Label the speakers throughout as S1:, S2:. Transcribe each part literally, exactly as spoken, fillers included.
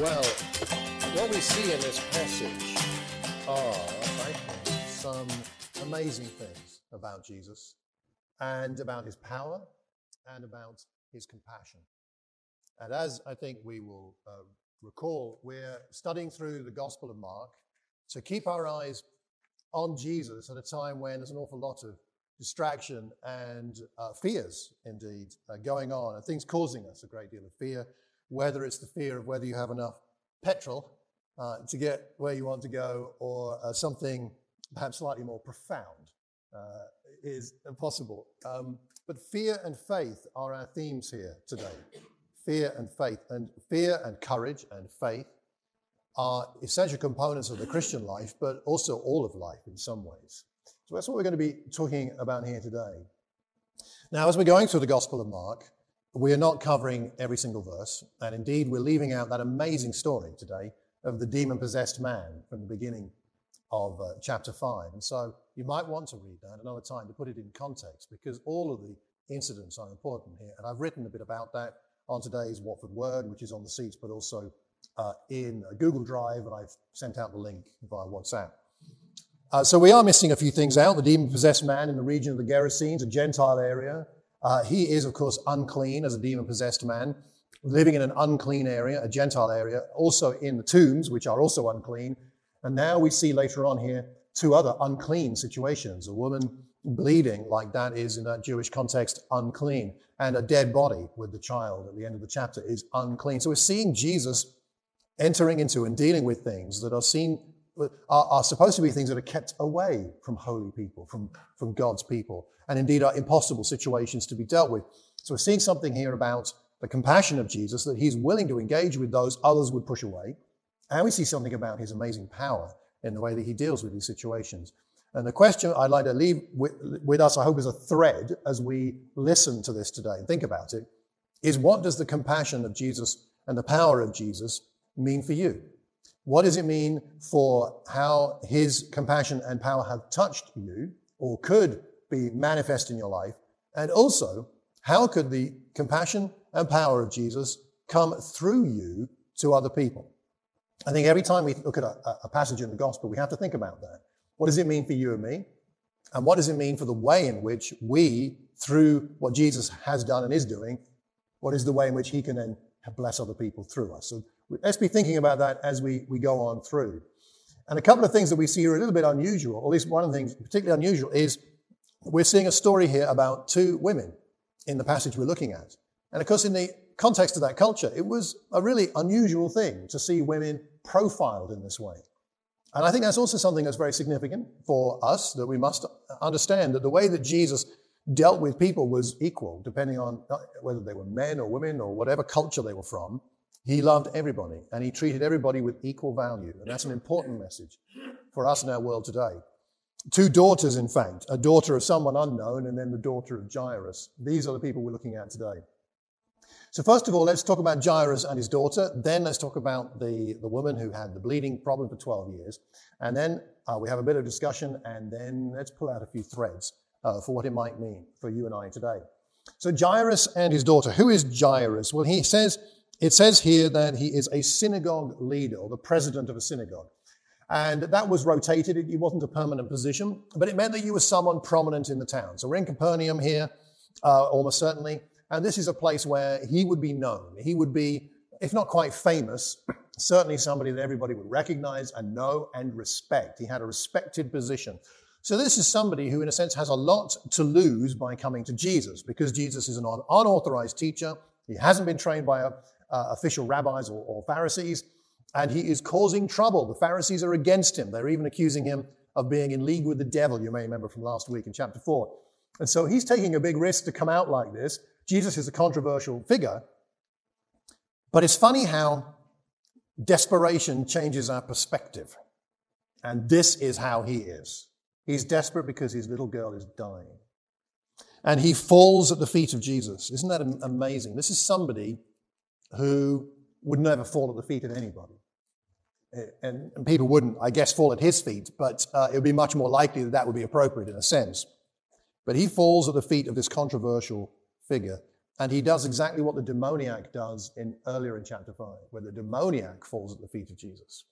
S1: Well, what we see in this passage are, I think, some amazing things about Jesus and about his power and about his compassion. And as I think we will uh, recall, we're studying through the Gospel of Mark to keep our eyes on Jesus at a time when there's an awful lot of distraction and uh, fears, indeed, uh, going on, and things causing us a great deal of fear, whether it's the fear of whether you have enough petrol uh, to get where you want to go, or uh, something perhaps slightly more profound uh, is possible. Um, but fear and faith are our themes here today. Fear and faith. And fear and courage and faith are essential components of the Christian life, but also all of life in some ways. So that's what we're going to be talking about here today. Now, as we're going through the Gospel of Mark, we are not covering every single verse, and indeed we're leaving out that amazing story today of the demon-possessed man from the beginning of uh, chapter five. And so you might want to read that another time to put it in context, because all of the incidents are important here. And I've written a bit about that on today's Watford Word, which is on the seats, but also uh, in a Google Drive, and I've sent out the link via WhatsApp. Uh, so we are missing a few things out. The demon-possessed man in the region of the Gerasenes, a Gentile area. Uh, he is, of course, unclean as a demon-possessed man, living in an unclean area, a Gentile area, also in the tombs, which are also unclean. And now we see later on here two other unclean situations. A woman bleeding, like that is in that Jewish context, unclean. And a dead body with the child at the end of the chapter is unclean. So we're seeing Jesus entering into and dealing with things that are seen Are, are supposed to be things that are kept away from holy people, from, from God's people, and indeed are impossible situations to be dealt with. So we're seeing something here about the compassion of Jesus, that he's willing to engage with those others would push away. And we see something about his amazing power in the way that he deals with these situations. And the question I'd like to leave with, with us, I hope, as a thread as we listen to this today and think about it, is what does the compassion of Jesus and the power of Jesus mean for you? What does it mean for how his compassion and power have touched you or could be manifest in your life? And also, how could the compassion and power of Jesus come through you to other people? I think every time we look at a, a passage in the gospel, we have to think about that. What does it mean for you and me? And what does it mean for the way in which we, through what Jesus has done and is doing, what is the way in which he can then bless other people through us? So let's be thinking about that as we, we go on through. And a couple of things that we see are a little bit unusual, or at least one of the things particularly unusual, is we're seeing a story here about two women in the passage we're looking at. And of course, in the context of that culture, it was a really unusual thing to see women profiled in this way. And I think that's also something that's very significant for us, that we must understand that the way that Jesus dealt with people was equal, depending on whether they were men or women or whatever culture they were from. He loved everybody, and he treated everybody with equal value. And that's an important message for us in our world today. Two daughters, in fact, a daughter of someone unknown, and then the daughter of Jairus. These are the people we're looking at today. So first of all, let's talk about Jairus and his daughter. Then let's talk about the, the woman who had the bleeding problem for twelve years. And then uh, we have a bit of discussion, and then let's pull out a few threads uh, for what it might mean for you and I today. So Jairus and his daughter. Who is Jairus? Well, he says... It says here that he is a synagogue leader, or the president of a synagogue. And that was rotated. It wasn't a permanent position, but it meant that you were someone prominent in the town. So we're in Capernaum here, uh, almost certainly. And this is a place where he would be known. He would be, if not quite famous, certainly somebody that everybody would recognize and know and respect. He had a respected position. So this is somebody who, in a sense, has a lot to lose by coming to Jesus, because Jesus is an unauthorized teacher. He hasn't been trained by a Uh, official rabbis or, or Pharisees, and he is causing trouble. The Pharisees are against him. They're even accusing him of being in league with the devil, you may remember from last week in chapter four. And so he's taking a big risk to come out like this. Jesus is a controversial figure, but it's funny how desperation changes our perspective. And this is how he is. He's desperate because his little girl is dying. And he falls at the feet of Jesus. Isn't that amazing? This is somebody who would never fall at the feet of anybody. And, and people wouldn't, I guess, fall at his feet, but uh, it would be much more likely that that would be appropriate in a sense. But he falls at the feet of this controversial figure And he does exactly what the demoniac does in earlier in chapter five, where the demoniac falls at the feet of Jesus.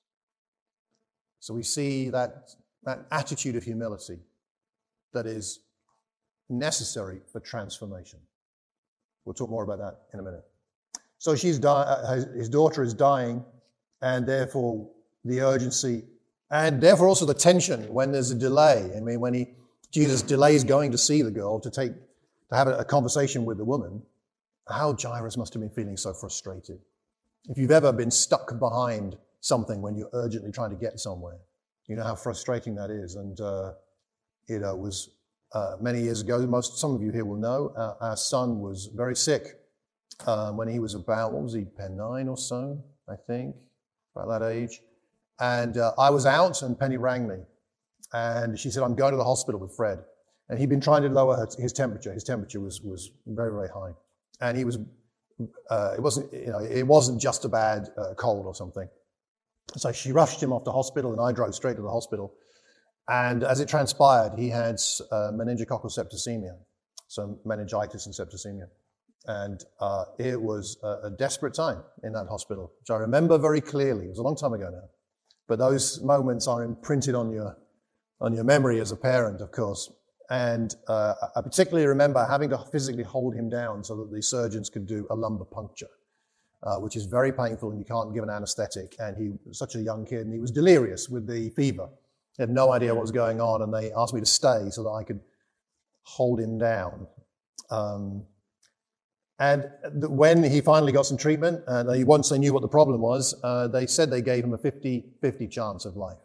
S1: So we see that, that attitude of humility that is necessary for transformation. We'll talk more about that in a minute. So she's di- his daughter is dying, and therefore the urgency, and therefore also the tension when there's a delay. I mean, when he Jesus delays going to see the girl to take to have a, a conversation with the woman, how Jairus must have been feeling so frustrated. If you've ever been stuck behind something when you're urgently trying to get somewhere, you know how frustrating that is. And uh, you know, it was uh, many years ago. Most some of you here will know uh, our son was very sick uh, when he was about what was he, nine or so, I think, about that age. And uh, I was out, and Penny rang me, and she said, "I'm going to the hospital with Fred." And he'd been trying to lower her, his temperature. His temperature was was very very high, and he was. Uh, it wasn't you know it wasn't just a bad uh, cold or something. So she rushed him off to hospital, and I drove straight to the hospital. And as it transpired, he had uh, meningococcal septicemia, so meningitis and septicemia. And uh, it was a, a desperate time in that hospital, which I remember very clearly. It was a long time ago now. But those moments are imprinted on your on your memory as a parent, of course. And uh, I particularly remember having to physically hold him down so that the surgeons could do a lumbar puncture, uh, which is very painful and you can't give an anesthetic. And he was such a young kid and he was delirious with the fever. He had no idea what was going on, and they asked me to stay so that I could hold him down. Um, and th- when he finally got some treatment, and they, once they knew what the problem was, uh, they said they gave him a fifty-fifty chance of life.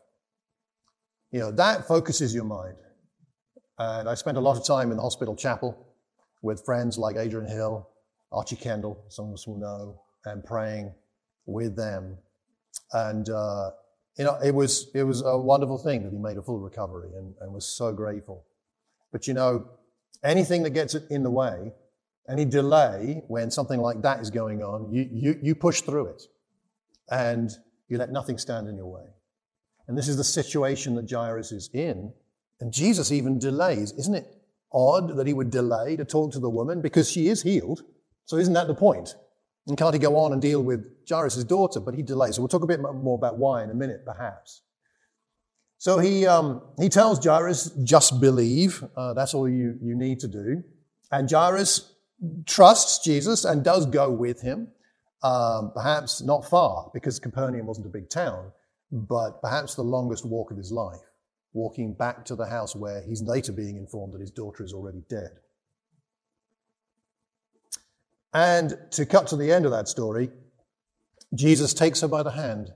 S1: You know, that focuses your mind. And I spent a lot of time in the hospital chapel with friends like Adrian Hill, Archie Kendall, some of us will know, and praying with them. And, uh, you know, it was it was a wonderful thing that he made a full recovery, and, and was so grateful. But, you know, anything that gets in the way, any delay when something like that is going on, you, you, you push through it, and you let nothing stand in your way. And this is the situation that Jairus is in. And Jesus even delays. Isn't it odd that he would delay to talk to the woman? Because she is healed. So isn't that the point? And can't he go on and deal with Jairus' daughter? But he delays. So we'll talk a bit more about why in a minute, perhaps. So he um, he tells Jairus, just believe. Uh, that's all you, you need to do. And Jairus trusts Jesus and does go with him. Um, perhaps not far, because Capernaum wasn't a big town, but perhaps the longest walk of his life, walking back to the house where he's later being informed that his daughter is already dead. And to cut to the end of that story, Jesus takes her by the hand.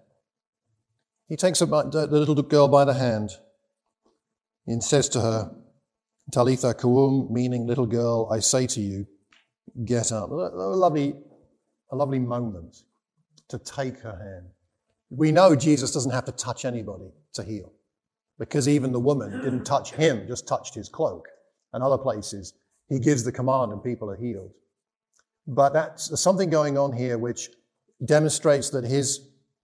S1: He takes her by, the little girl by the hand and says to her, Talitha koum, meaning little girl, I say to you, get up. A lovely, a lovely moment to take her hand. We know Jesus doesn't have to touch anybody to heal, because even the woman didn't touch him, just touched his cloak. And other places, he gives the command and people are healed. But that's something going on here which demonstrates that his,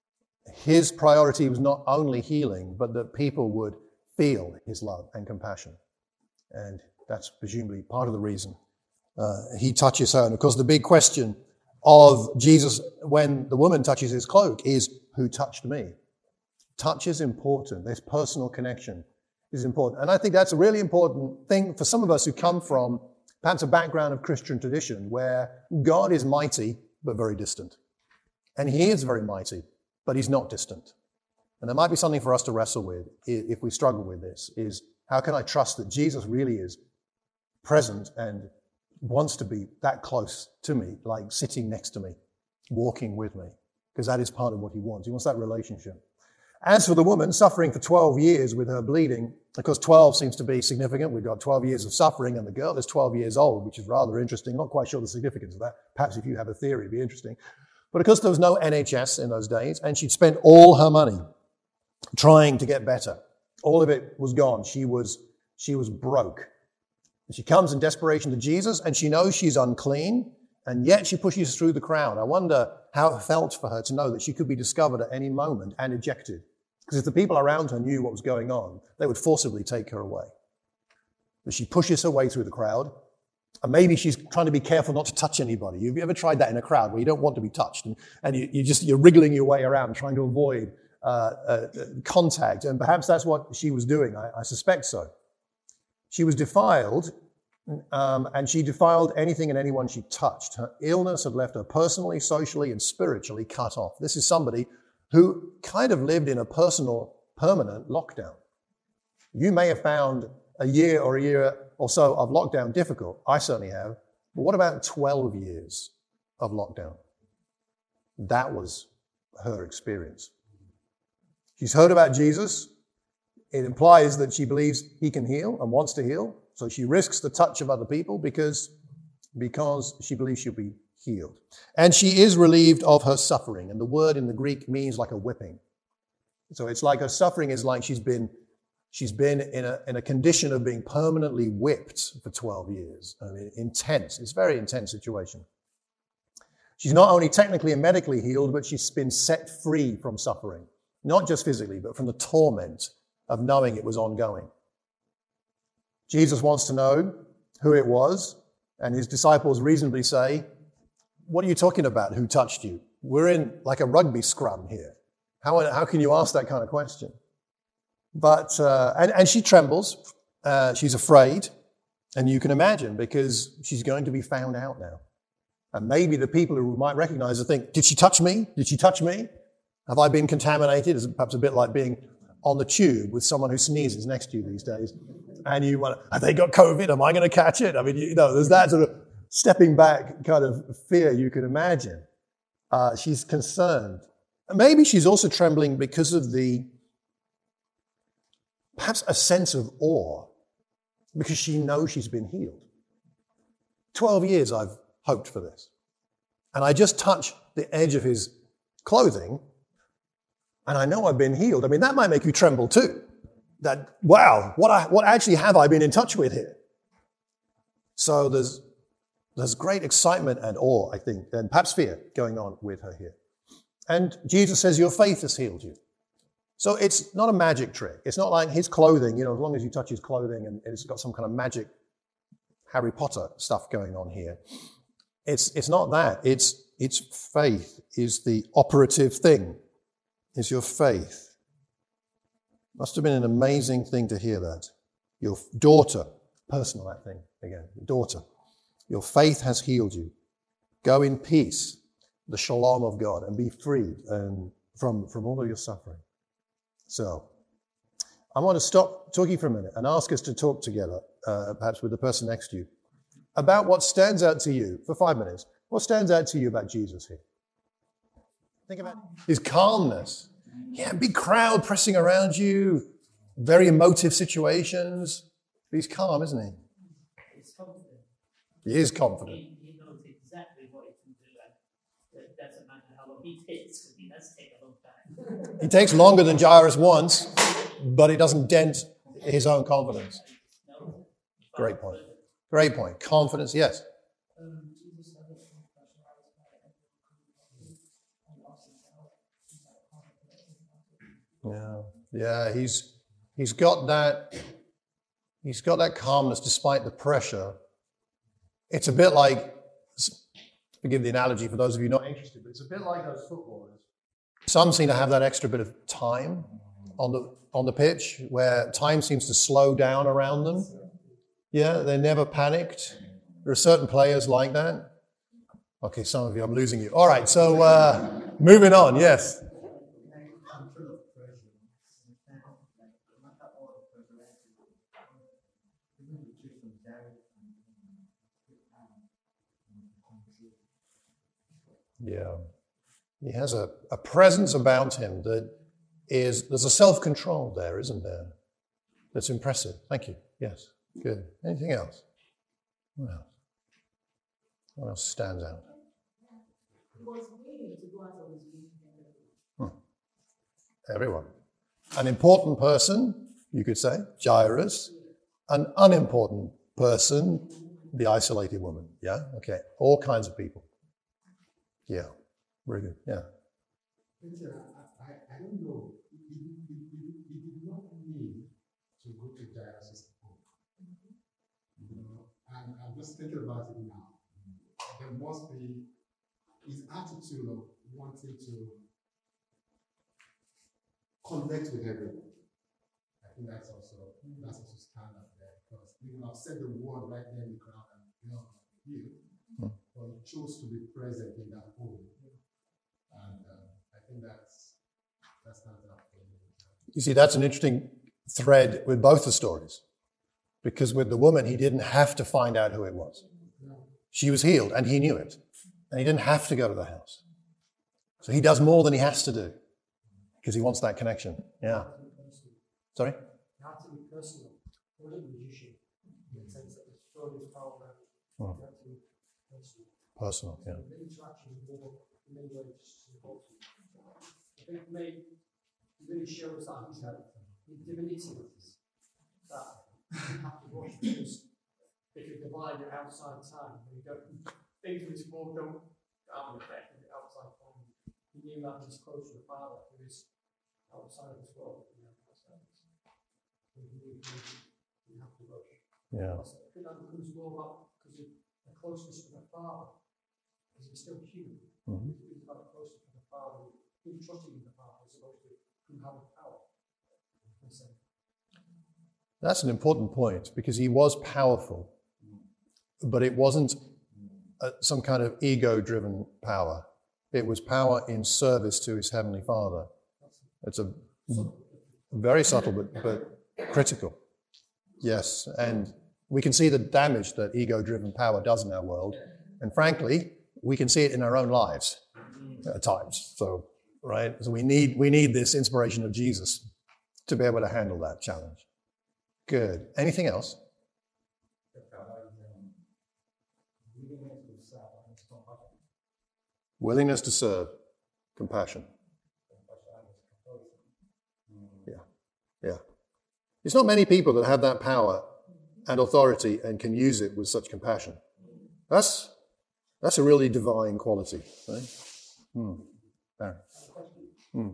S1: his priority was not only healing, but that people would feel his love and compassion. And that's presumably part of the reason uh, he touches her. And of course, the big question of Jesus when the woman touches his cloak is, who touched me? Touch is important. This personal connection is important. And I think that's a really important thing for some of us who come from perhaps a background of Christian tradition where God is mighty but very distant. And he is very mighty, but he's not distant. And there might be something for us to wrestle with if we struggle with this, is how can I trust that Jesus really is present and wants to be that close to me, like sitting next to me, walking with me, because that is part of what he wants. He wants that relationship. As for the woman suffering for twelve years with her bleeding, of course, twelve seems to be significant. We've got twelve years of suffering, and the girl is twelve years old, which is rather interesting. Not quite sure the significance of that. Perhaps if you have a theory, it'd be interesting. But of course, there was no N H S in those days, and she'd spent all her money trying to get better. All of it was gone. She was, she was broke. And she comes in desperation to Jesus, and she knows she's unclean, and yet she pushes through the crowd. I wonder how it felt for her to know that she could be discovered at any moment and ejected. Because if the people around her knew what was going on, they would forcibly take her away. But she pushes her way through the crowd, And maybe she's trying to be careful not to touch anybody. Have you ever tried that in a crowd where you don't want to be touched, and, and you, you just, you're wriggling your way around trying to avoid uh, uh, contact? And perhaps that's what she was doing. I, I suspect so. She was defiled, um, and she defiled anything and anyone she touched. Her illness had left her personally, socially, and spiritually cut off. This is somebody who kind of lived in a personal, permanent lockdown. You may have found a year or a year or so of lockdown difficult. I certainly have. But what about twelve years of lockdown? That was her experience. She's heard about Jesus. It implies that she believes he can heal and wants to heal. So she risks the touch of other people because, because she believes she'll be healed. And she is relieved of her suffering. And the word in the Greek means like a whipping. So it's like her suffering is like she's been She's been in a, in a condition of being permanently whipped for twelve years. I mean, intense. It's a very intense situation. She's not only technically and medically healed, but she's been set free from suffering. Not just physically, but from the torment of knowing it was ongoing. Jesus wants to know who it was, and his disciples reasonably say, "What are you talking about? Who touched you? We're in like a rugby scrum here. How, how can you ask that kind of question?" But, uh, and, and she trembles, uh, she's afraid, and you can imagine because she's going to be found out now. And maybe the people who might recognize her think, did she touch me? Did she touch me? Have I been contaminated? It's perhaps a bit like being on the tube with someone who sneezes next to you these days. And you wonder, have they got COVID? Am I going to catch it? I mean, you know, there's that sort of stepping back kind of fear you can imagine. Uh, she's concerned. And maybe she's also trembling because of the perhaps a sense of awe, because she knows she's been healed. Twelve years I've hoped for this. And I just touch the edge of his clothing, and I know I've been healed. I mean, that might make you tremble too. That, wow, what, I, what actually have I been in touch with here? So there's, there's great excitement and awe, I think, and perhaps fear going on with her here. And Jesus says, your faith has healed you. So it's not a magic trick. It's not like his clothing, you know, as long as you touch his clothing and it's got some kind of magic Harry Potter stuff going on here. It's it's not that. It's it's faith is the operative thing. Is your faith. Must have been an amazing thing to hear that. Your daughter, personal that thing again, daughter, your faith has healed you. Go in peace, the shalom of God, and be freed um, from, from all of your suffering. So, I want to stop talking for a minute and ask us to talk together, uh, perhaps with the person next to you, about what stands out to you for five minutes. What stands out to you about Jesus here? Think about his calmness. Yeah, big crowd pressing around you, very emotive situations. But he's calm, isn't he?
S2: He's confident.
S1: He is confident.
S2: He, he knows exactly what he can do, and it doesn't matter how long he takes, because he does take a long time.
S1: He takes longer than Jairus wants, but it doesn't dent his own confidence.
S2: No.
S1: Great point. Great point. Confidence, yes.
S3: Um, Jesus said that some personalities and asked himself, he's like,
S1: Yeah, yeah. He's he's got that. He's got that calmness despite the pressure. It's a bit like, forgive the analogy for those of you not interested, but it's a bit like those footballers. Some seem to have that extra bit of time on the on the pitch, where time seems to slow down around them. Yeah, they're never panicked. There are certain players like that. Okay, some of you, I'm losing you. All right, so uh, moving on, yes. Yeah. He has a, a presence about him that is, there's a self-control there, isn't there? That's impressive. Thank you. Yes, good. Anything else? What else? What else stands out? Hmm. Everyone. An important person, you could say, Jairus. An unimportant person, the isolated woman. Yeah? Okay. All kinds of people. Yeah. Very good. Yeah.
S4: I, I don't know. You, you, you, you did not need to go to Jairus' home. You know, and and I'm just thinking about it now. There must be his attitude of wanting to connect with everyone. I think that's also that's also stand up there because you know I've said the word right there in the crowd and you know you, mm. but he chose to be present in that home, and uh, I think that's that stands out for me.
S1: You see, that's an interesting thread with both the stories, because with the woman he didn't have to find out who it was. She was healed and he knew it, and he didn't have to go to the house. So he does more than he has to do because he wants that connection. Yeah. Sorry?
S3: You have to be personal. You're not a magician in the sense that the story is told around.
S1: Mm.
S3: You have to be personal.
S1: Personal, yeah.
S3: The interaction is more in many ways important. I think for me, it really shows that he's had the divinity of this. That you have to watch because if you divide your outside time, and you don't, things in this world don't have an effect on the outside time. He knew that he's close to the Father who is outside of this world. You know, outside of this. You have to rush.
S1: Yeah.
S3: I think that becomes more about because of the closeness to the Father, because he's still human.
S1: Mm-hmm.
S3: It's about the closeness to the Father, him trusting in the Father as opposed to him having power.
S1: That's an important point because he was powerful, but it wasn't a, some kind of ego-driven power. It was power in service to his Heavenly Father. It's a very subtle but, but critical. Yes, and we can see the damage that ego-driven power does in our world. And frankly, we can see it in our own lives at times. So, right? So we need we need this inspiration of Jesus to be able to handle that challenge. Good. Anything else? Willingness to serve, compassion. Yeah, yeah. It's not many people that have that power and authority and can use it with such compassion. That's that's a really divine quality, right? Hmm. Baron. Hmm.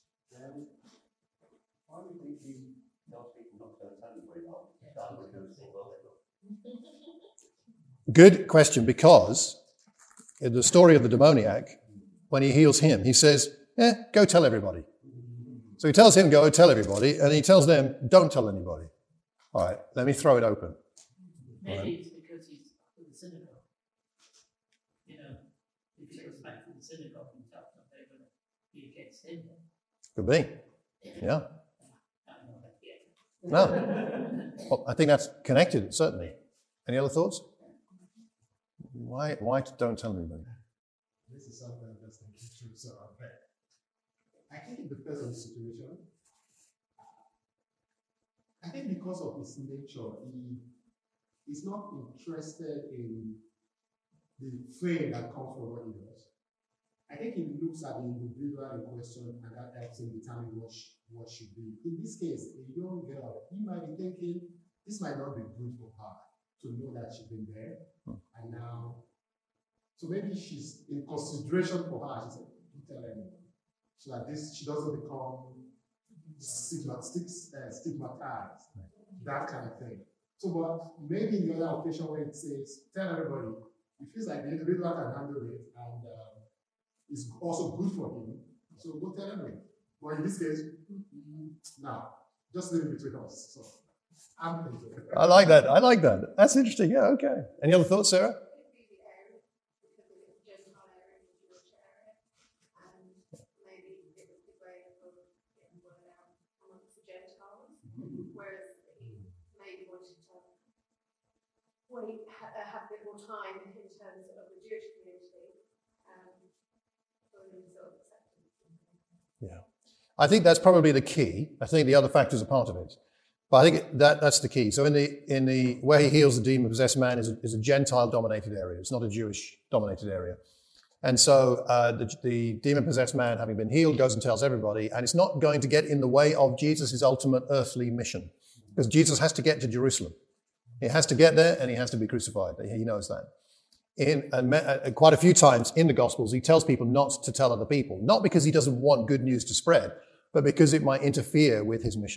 S1: Good question, because in the story of the demoniac, when he heals him, he says, eh, go tell everybody. So he tells him, go tell everybody, and he tells them, don't tell anybody. All right, let me throw it open.
S2: Maybe
S1: Right.
S2: it's because he's in the synagogue. You know, if he goes back to the synagogue and tells them they're going to be against him.
S1: Could be, yeah.
S2: I don't know that yet.
S1: No, well, I think that's connected, certainly. Any other thoughts? Why, why don't tell anybody?
S4: This is something I'm just thinking through, so I'm back. I think it depends on the situation. I think because of his nature, he is not interested in the fame that comes from what he does. I think he looks at the individual in question and that helps him determine what, sh- what should be. In this case, a young girl, he might be thinking, this might not be good for her to know that she's been there. Hmm. And now, so maybe she's in consideration for her, she said, don't tell anyone. So that this, she doesn't become stigmatized, uh, stigmatized, that kind of thing. So, but maybe in the other occasion where it says, tell everybody, it feels like the individual can handle it and um, it's also good for him. So go tell everybody. But in this case, mm, now, just leave it between us. So I'm thinking.
S1: I like that. I like that. That's interesting. Yeah, okay. Any other thoughts, Sarah?
S5: Wait, ha- have a bit more time in terms of the Jewish community um, for the sort of acceptance.
S1: Yeah. I think that's probably the key. I think the other factors are part of it. But I think that that's the key. So in the in the where he heals the demon-possessed man is a, is a Gentile-dominated area. It's not a Jewish-dominated area. And so uh, the, the demon-possessed man, having been healed, goes and tells everybody. And it's not going to get in the way of Jesus' ultimate earthly mission. Because Jesus has to get to Jerusalem. He has to get there and he has to be crucified. He knows that. In and uh, quite a few times in the Gospels, he tells people not to tell other people. Not because he doesn't want good news to spread, but because it might interfere with his mission.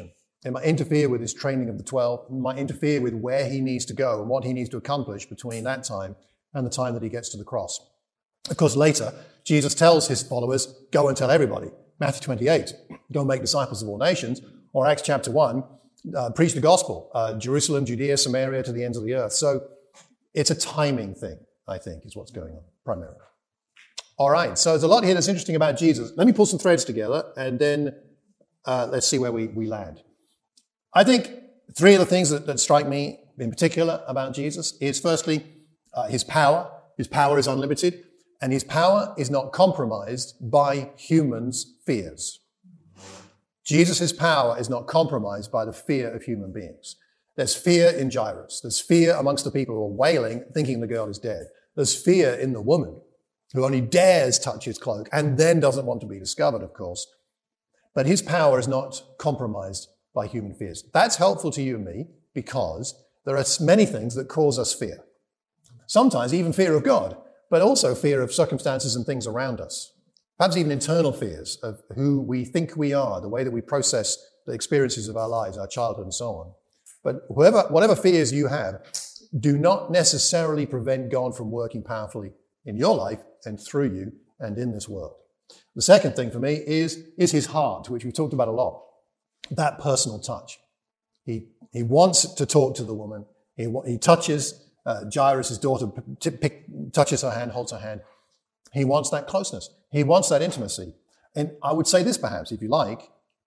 S1: It might interfere with his training of the twelve. It might interfere with where he needs to go and what he needs to accomplish between that time and the time that he gets to the cross. Of course, later, Jesus tells his followers, go and tell everybody. Matthew twenty-eight, go and make disciples of all nations. Or Acts chapter one, uh, preach the gospel. Uh, Jerusalem, Judea, Samaria, to the ends of the earth. So it's a timing thing, I think, is what's going on primarily. All right, so there's a lot here that's interesting about Jesus. Let me pull some threads together, and then uh, let's see where we, we land. I think three of the things that, that strike me in particular about Jesus is, firstly, uh, his power. His power is unlimited, and his power is not compromised by humans' fears. Jesus' power is not compromised by the fear of human beings. There's fear in Jairus. There's fear amongst the people who are wailing, thinking the girl is dead. There's fear in the woman who only dares touch his cloak and then doesn't want to be discovered, of course. But his power is not compromised by human fears. That's helpful to you and me because there are many things that cause us fear. Sometimes even fear of God, but also fear of circumstances and things around us. Perhaps even internal fears of who we think we are, the way that we process the experiences of our lives, our childhood and so on. But whoever, whatever fears you have, do not necessarily prevent God from working powerfully in your life and through you and in this world. The second thing for me is, is his heart, which we've talked about a lot. That personal touch. He, he wants to talk to the woman. He, he touches uh, Jairus' daughter, t- pick, touches her hand, holds her hand. He wants that closeness. He wants that intimacy. And I would say this perhaps, if you like,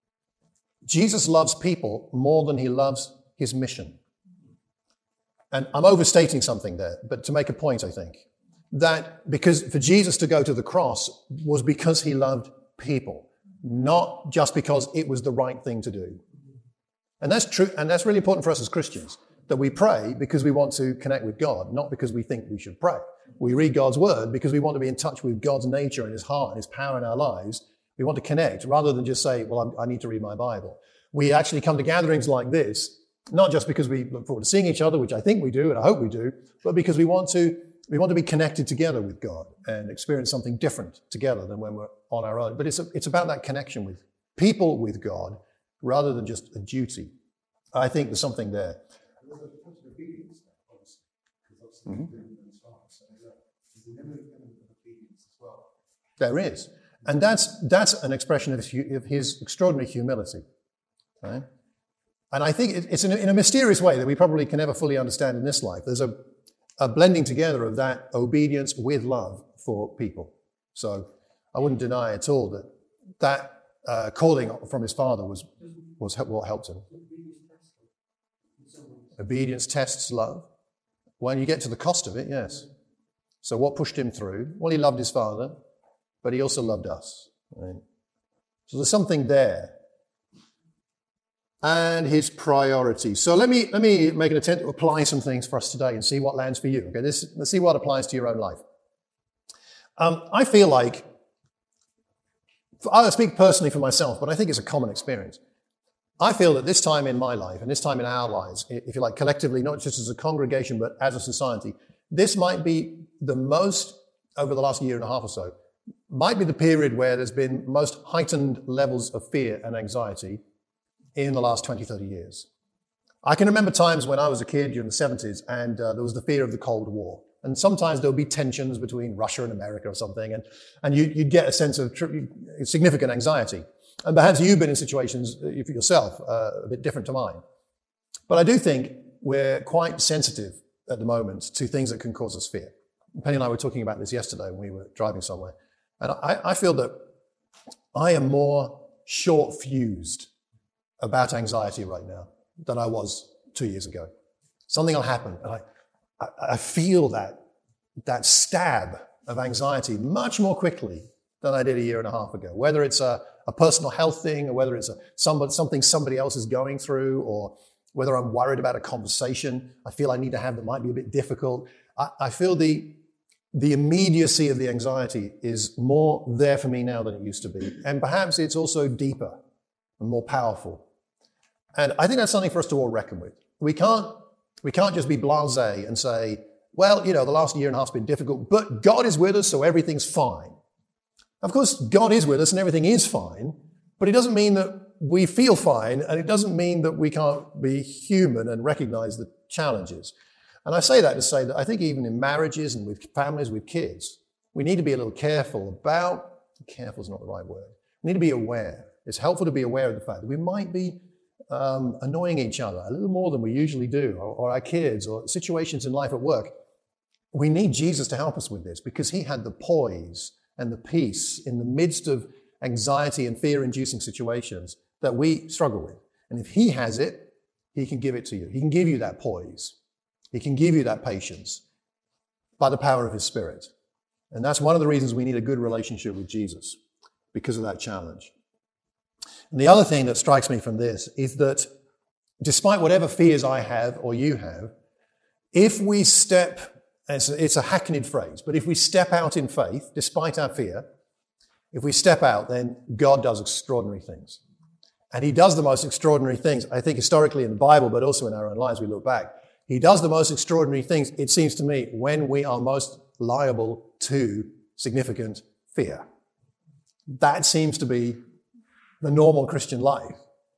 S1: Jesus loves people more than he loves his mission. And I'm overstating something there, but to make a point, I think, that because for Jesus to go to the cross was because he loved people, not just because it was the right thing to do. And that's true, and that's really important for us as Christians, that we pray because we want to connect with God, not because we think we should pray. We read God's word because we want to be in touch with God's nature and his heart and his power in our lives. We want to connect rather than just say, well, I'm, I need to read my Bible. We actually come to gatherings like this, not just because we look forward to seeing each other, which I think we do and I hope we do, but because we want to we want to be connected together with God and experience something different together than when we're on our own. But it's a, it's about that connection with people, with God, rather than just a duty. I think there's something there.
S4: There's a touch of obedience there, obviously, because that's the
S1: Mm-hmm.
S4: thing as well. So yeah, there's an element of obedience as well.
S1: There is. And that's that's an expression of his, of his extraordinary humility. Right? And I think it, it's in a, in a mysterious way that we probably can never fully understand in this life. There's a, a blending together of that obedience with love for people. So I wouldn't deny at all that that uh, calling from his father was, was what helped him. Obedience tests love. When you get to the cost of it, yes. So what pushed him through? Well, he loved his father, but he also loved us. Right? So there's something there. And his priorities. So let me let me make an attempt to apply some things for us today and see what lands for you. Okay, this, let's see what applies to your own life. Um, I feel like, I'll speak personally for myself, but I think it's a common experience. I feel that this time in my life, and this time in our lives, if you like, collectively, not just as a congregation, but as a society, this might be the most, over the last year and a half or so, might be the period where there's been most heightened levels of fear and anxiety in the last twenty, thirty years. I can remember times when I was a kid during the seventies and uh, there was the fear of the Cold War. And sometimes there would be tensions between Russia and America or something, and, and you, you'd get a sense of tri- significant anxiety. And perhaps you've been in situations uh, for yourself uh, a bit different to mine. But I do think we're quite sensitive at the moment to things that can cause us fear. Penny and I were talking about this yesterday when we were driving somewhere. And I, I feel that I am more short-fused about anxiety right now than I was two years ago. Something will happen, and I, I, I feel that, that stab of anxiety much more quickly than I did a year and a half ago. Whether it's a, a personal health thing, or whether it's a, somebody, something somebody else is going through, or whether I'm worried about a conversation I feel I need to have that might be a bit difficult. I, I feel the, the immediacy of the anxiety is more there for me now than it used to be. And perhaps it's also deeper and more powerful. And I think that's something for us to all reckon with. We can't, we can't just be blasé and say, well, you know, the last year and a half has been difficult, but God is with us, so everything's fine. Of course, God is with us and everything is fine, but it doesn't mean that we feel fine, and it doesn't mean that we can't be human and recognize the challenges. And I say that to say that I think even in marriages and with families, with kids, we need to be a little careful about, careful is not the right word, we need to be aware. It's helpful to be aware of the fact that we might be um, annoying each other a little more than we usually do, or, or our kids, or situations in life at work. We need Jesus to help us with this, because he had the poise and the peace in the midst of anxiety and fear-inducing situations that we struggle with. And if he has it, he can give it to you. He can give you that poise. He can give you that patience by the power of his Spirit. And that's one of the reasons we need a good relationship with Jesus, because of that challenge. And the other thing that strikes me from this is that despite whatever fears I have or you have, if we step, it's a, it's a hackneyed phrase, but if we step out in faith, despite our fear, if we step out, then God does extraordinary things. And he does the most extraordinary things, I think, historically in the Bible, but also in our own lives, we look back. He does the most extraordinary things, it seems to me, when we are most liable to significant fear. That seems to be the normal Christian life.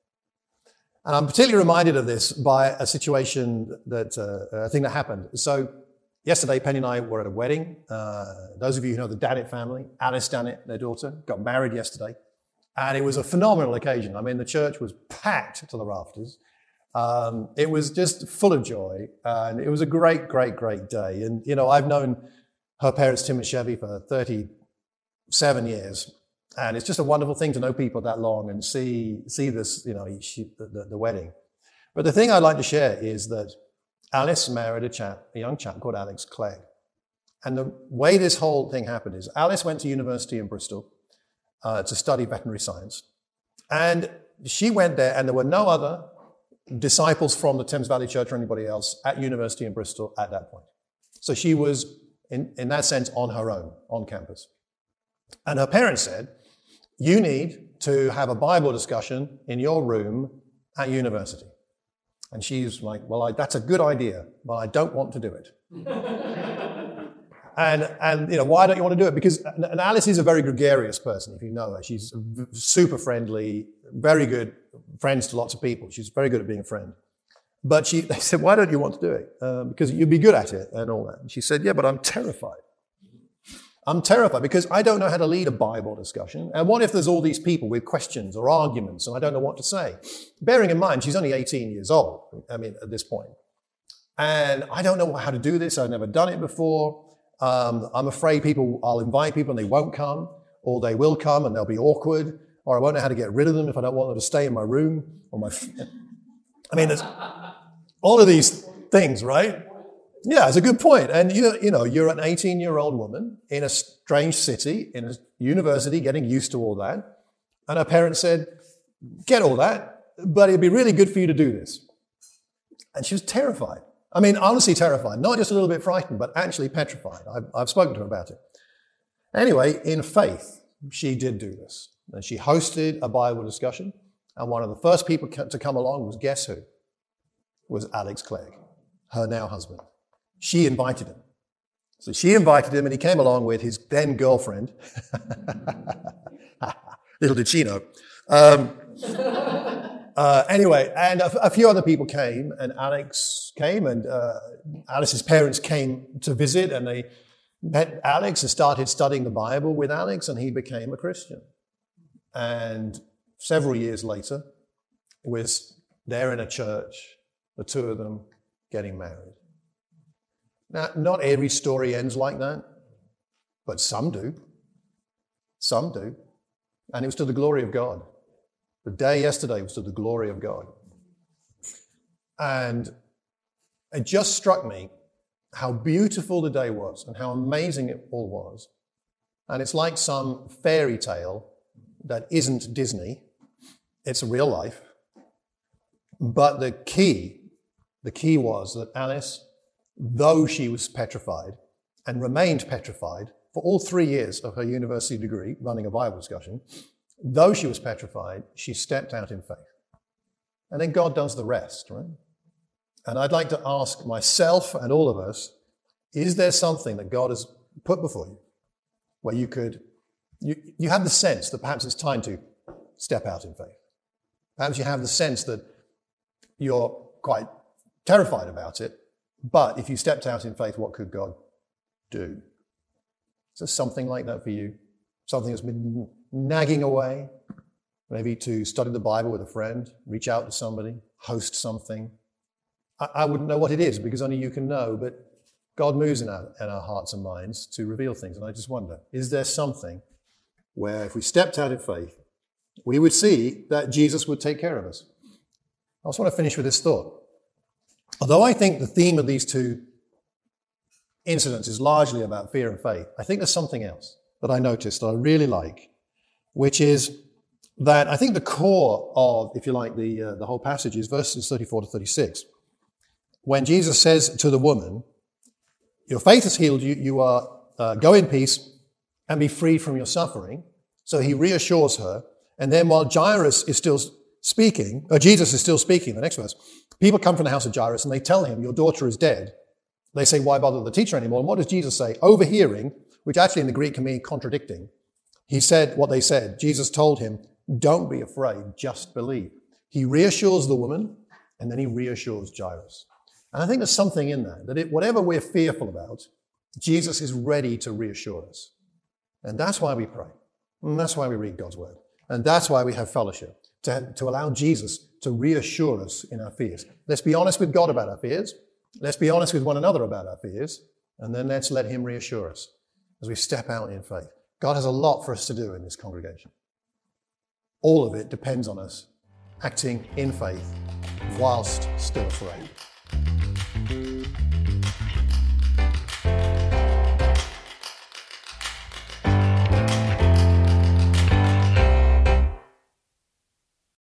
S1: And I'm particularly reminded of this by a situation that, uh, a thing that happened. So yesterday, Penny and I were at a wedding. Uh, those of you who know the Dannett family, Alice Dannett, their daughter, got married yesterday. And it was a phenomenal occasion. I mean, the church was packed to the rafters. Um, it was just full of joy. And it was a great, great, great day. And, you know, I've known her parents, Tim and Chevy, for thirty-seven years. And it's just a wonderful thing to know people that long and see see this, you know, the, the wedding. But the thing I'd like to share is that Alice married a chap, a young chap called Alex Clegg. And the way this whole thing happened is Alice went to university in Bristol uh, to study veterinary science. And she went there, and there were no other disciples from the Thames Valley Church or anybody else at university in Bristol at that point. So she was, in, in that sense, on her own, on campus. And her parents said, you need to have a Bible discussion in your room at university. And she's like, well, I, that's a good idea, but I don't want to do it. and, and, you know, why don't you want to do it? Because and Alice is a very gregarious person, if you know her. She's super friendly, very good friends to lots of people. She's very good at being a friend. But she, they said, why don't you want to do it? Uh, because you'd be good at it and all that. And she said, yeah, but I'm terrified. I'm terrified because I don't know how to lead a Bible discussion. And what if there's all these people with questions or arguments and I don't know what to say? Bearing in mind, she's only eighteen years old, I mean, at this point. And I don't know how to do this. I've never done it before. Um, I'm afraid people, I'll invite people and they won't come, or they will come and they'll be awkward, or I won't know how to get rid of them if I don't want them to stay in my room. Or my, I mean, there's all of these things, right? Yeah, it's a good point. And you, you know, you're an eighteen-year-old woman in a strange city, in a university, getting used to all that. And her parents said, get all that, but it'd be really good for you to do this. And she was terrified. I mean, honestly terrified. Not just a little bit frightened, but actually petrified. I've, I've spoken to her about it. Anyway, in faith, she did do this. And she hosted a Bible discussion. And one of the first people to come along was, guess who? Was Alex Clegg, her now husband. She invited him. So she invited him, and he came along with his then girlfriend. Little did she know. Um, uh, anyway, and a, a few other people came, and Alex came, and uh, Alice's parents came to visit, and they met Alex and started studying the Bible with Alex, and he became a Christian. And several years later, was there in a church, the two of them getting married. Now, not every story ends like that, but some do. Some do. And it was to the glory of God. The day yesterday was to the glory of God. And it just struck me how beautiful the day was and how amazing it all was. And it's like some fairy tale that isn't Disney. It's real life. But the key, the key was that Alice, though she was petrified and remained petrified for all three years of her university degree, running a Bible discussion, though she was petrified, she stepped out in faith. And then God does the rest, right? And I'd like to ask myself and all of us, is there something that God has put before you where you could, you, you have the sense that perhaps it's time to step out in faith? Perhaps you have the sense that you're quite terrified about it, but if you stepped out in faith, what could God do? Is there something like that for you? Something that's been nagging away? Maybe to study the Bible with a friend, reach out to somebody, host something. I, I wouldn't know what it is because only you can know, but God moves in our, in our hearts and minds to reveal things. And I just wonder, is there something where if we stepped out in faith, we would see that Jesus would take care of us? I also want to finish with this thought. Although I think the theme of these two incidents is largely about fear and faith, I think there's something else that I noticed that I really like, which is that I think the core of, if you like, the, uh, the whole passage is verses thirty-four to thirty-six. When Jesus says to the woman, your faith has healed you, you are, uh, go in peace and be freed from your suffering. So he reassures her. And then while Jairus is still speaking, or Jesus is still speaking, the next verse, people come from the house of Jairus and they tell him, your daughter is dead. They say, why bother the teacher anymore? And what does Jesus say? Overhearing, which actually in the Greek can mean contradicting. He said what they said. Jesus told him, don't be afraid, just believe. He reassures the woman and then he reassures Jairus. And I think there's something in that, that it, whatever we're fearful about, Jesus is ready to reassure us. And that's why we pray. And that's why we read God's word. And that's why we have fellowship, to, to allow Jesus to reassure us in our fears. Let's be honest with God about our fears. Let's be honest with one another about our fears. And then let's let him reassure us as we step out in faith. God has a lot for us to do in this congregation. All of it depends on us acting in faith whilst still afraid.